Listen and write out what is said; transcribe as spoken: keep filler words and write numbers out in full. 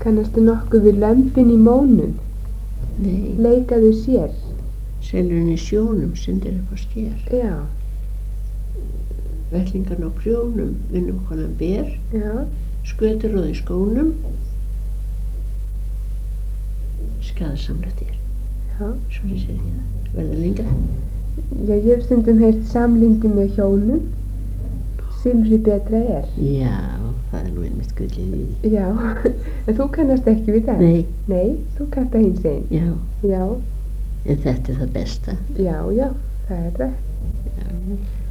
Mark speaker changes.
Speaker 1: Kannastu nokkuð við lömbin í mónum?
Speaker 2: Nei.
Speaker 1: Leika þau sér?
Speaker 2: Selurinn í sjónum syndir upp á sker.
Speaker 1: Já.
Speaker 2: Vettlingarn á prjónum, vinnukonan ber.
Speaker 1: Já.
Speaker 2: Sköturóð í skónum. Skaðsamlegt er.
Speaker 1: Já.
Speaker 2: Svo er sér ég það. Verða lengra.
Speaker 1: Já, ég hef stundum heyrt samlyndi með hjónum. Silfri betra er.
Speaker 2: Já, það er nú einmitt gullið í því.
Speaker 1: Já, en þú kannast ekki við það?
Speaker 2: Nei.
Speaker 1: Nei, þú kannast það hins einn.
Speaker 2: Já.
Speaker 1: Já.
Speaker 2: En þetta er það besta.
Speaker 1: Já, já, það er það.
Speaker 2: Já.